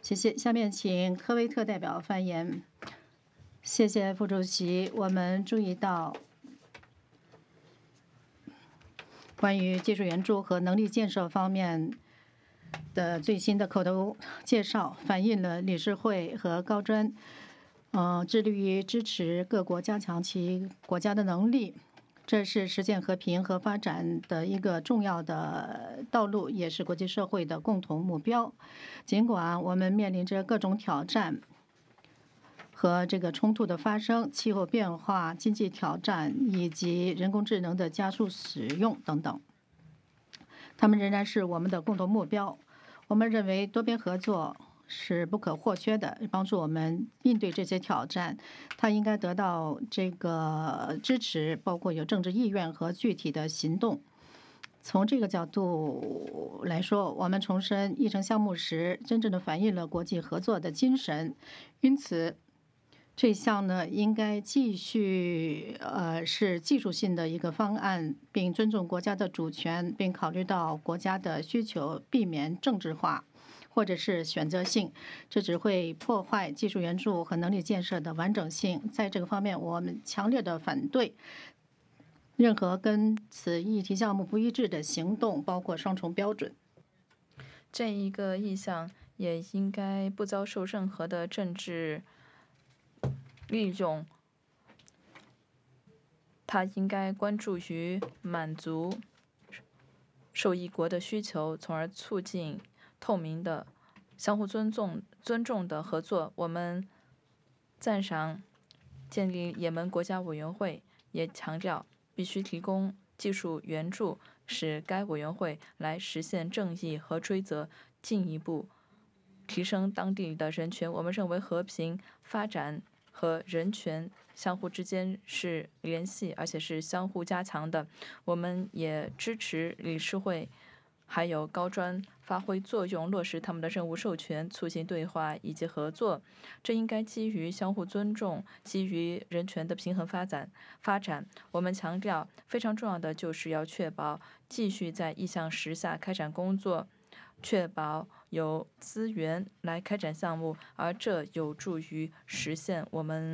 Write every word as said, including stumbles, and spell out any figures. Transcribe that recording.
谢谢。下面请科威特代表发言。谢谢副主席。我们注意到，关于技术援助和能力建设方面的最新的口头介绍，反映了理事会和高专，呃，致力于支持各国加强其国家的能力。这是实现和平和发展的一个重要的道路，也是国际社会的共同目标。尽管我们面临着各种挑战和这个冲突的发生，气候变化、经济挑战以及人工智能的加速使用等等，它们仍然是我们的共同目标。我们认为多边合作是不可或缺的，帮助我们应对这些挑战。它应该得到这个支持，包括有政治意愿和具体的行动。从这个角度来说，我们重申议程项目时真正的反映了国际合作的精神。因此，这项呢应该继续呃是技术性的一个方案，并尊重国家的主权，并考虑到国家的需求，避免政治化或者是选择性，这只会破坏技术援助和能力建设的完整性。在这个方面，我们强烈的反对任何跟此议题项目不一致的行动，包括双重标准。 这一个意向也应该不遭受任何的政治利用，它应该关注于满足受益国的需求，从而促进透明的、相互尊重、尊重的合作。我们赞赏建立也门国家委员会，也强调必须提供技术援助，使该委员会来实现正义和追责，进一步提升当地的人权。我们认为和平发展和人权相互之间是联系，而且是相互加强的。我们也支持理事会还有高专发挥作用，落实他们的任务授权，促进对话以及合作。这应该基于相互尊重，基于人权的平衡发展。发展，我们强调非常重要的就是要确保继续在意向十下开展工作，确保有资源来开展项目，而这有助于实现我们